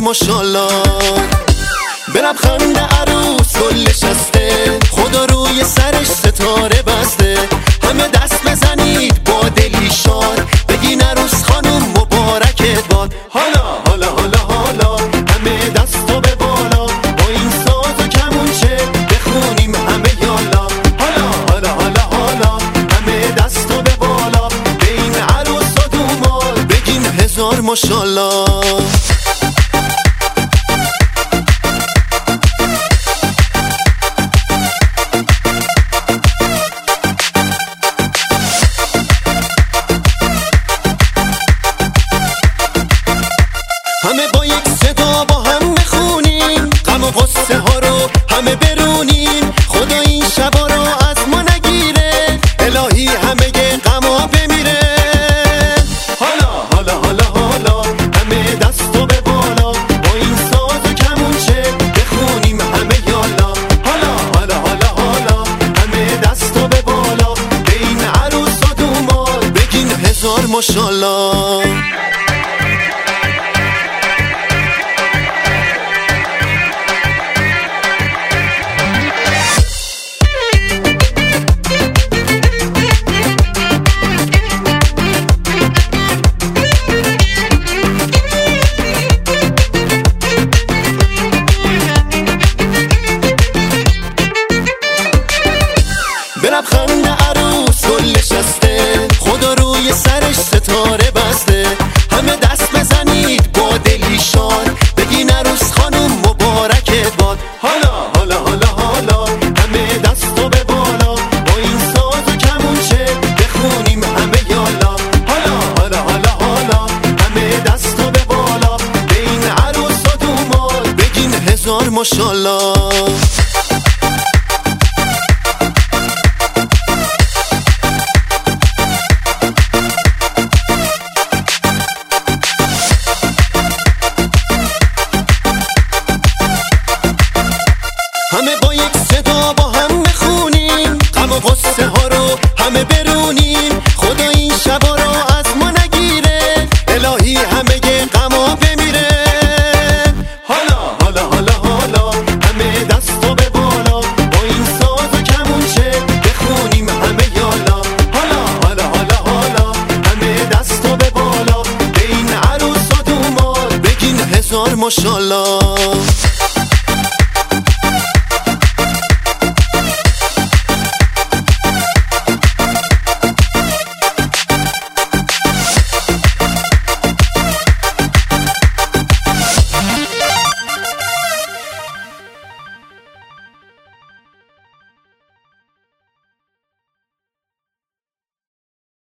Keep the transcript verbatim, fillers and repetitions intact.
ماشالله. به لبخند عروس گل نشسته، خدا روی سرش ستاره بسته. همه دست بزنید با دلی شاد، بگین عروس خانم مبارکت باد. حالا حالا حالا حالا همه دستو به بالا، با این ساز و کمونچه بخونیم همه یالا. حالا حالا حالا حالا همه دستو به بالا، به این عروس و دومال بگین هزار ماشالله. همه با یک صدا با هم بخونیم، غم و غصه ها رو همه برونیم. خدا این شبا رو از ما نگیره، الهی همه غما بمیره. حالا حالا حالا حالا همه دستو به بالا، با این ساز و کمونچه بخونیم همه یالا. حالا حالا حالا حالا همه دستو به بالا، به این عروس و دومال بگین هزار ماشالله. به لبخند عروس گل نشسته، خدا روی سرش ستاره بسته. همه دست بزنید با دلی شاد، بگین عروس خانم مبارکت باد. حالا حالا حالا حالا همه دستو به بالا، با این ساز و کمونچه بخونیم همه یالا. حالا حالا حالا حالا همه دستو به بالا، به این عروس و دومال بگین هزار ماشالله. همه با یک صدا با هم بخونیم، غم و غصه ها رو همه برونیم. خدا این شبا رو از ما نگیره، الهی همه غما بمیره. حالا حالا حالا حالا همه دستو به بالا، با این ساز و کمونچه بخونیم همه یالا. حالا حالا حالا حالا همه دستو به بالا، به این عروس و دومال بگین هزار ماشالله.